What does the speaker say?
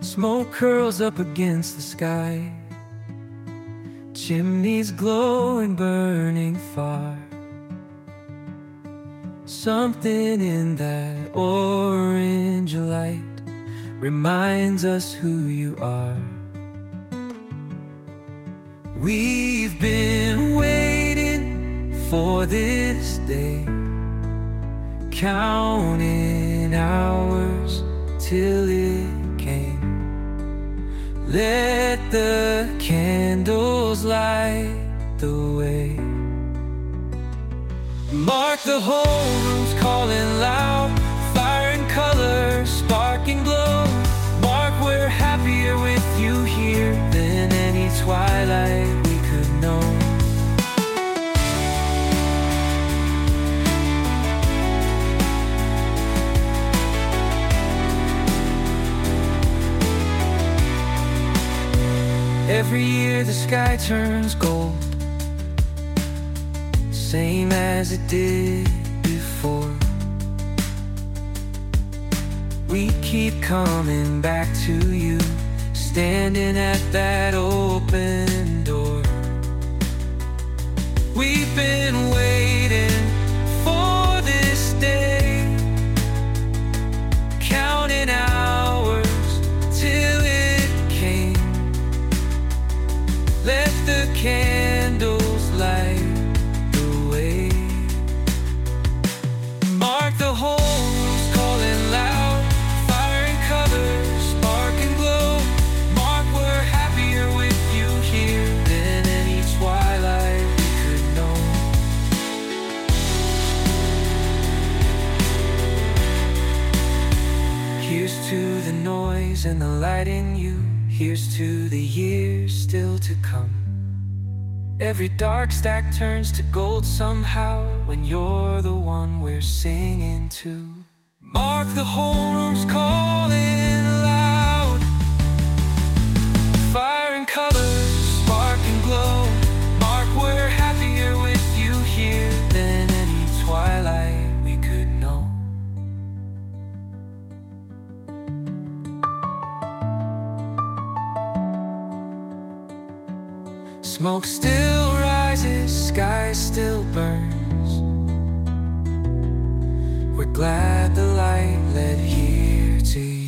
Smoke curls up against the sky, chimneys glowing, burning far. Something in that orange light reminds us who you are. We've been waiting for this day, counting hours till it came. Let the candles light the way. Mark, the whole room's calling loud, fire and color, sparking glow. Mark, we're happier with you here than any twilight we could know. Every year the sky turns gold, same as it did before. We keep coming back to you, standing at that open door. We've been waiting for this day, counting hours till it came. Let the candles light the way. Mark, the whole room's calling loud, fire and colors, spark and glow. Mark, we're happier with you here than any twilight we could know. Here's to the noise and the light in you. Here's to the years still to come. Every dark stack turns to gold somehow when you're the one we're singing to. Mark, the whole room's calling loud, fire and colors, spark and glow. Mark, we're happier with you here than any twilight we could know. Smoke still rises, sky still burns. We're glad the light led here to you.